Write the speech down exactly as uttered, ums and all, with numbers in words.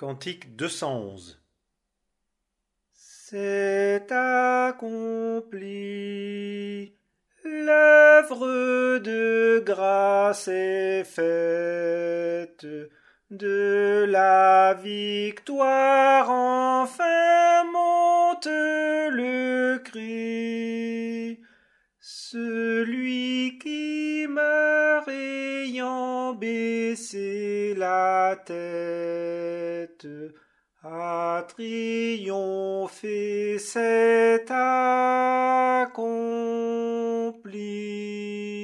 Cantique deux cent onze. C'est accompli, l'œuvre de grâce est faite, de la victoire enfin monte le cri. Celui qui meurt ayant baissé la tête a triomphé, c'est accompli.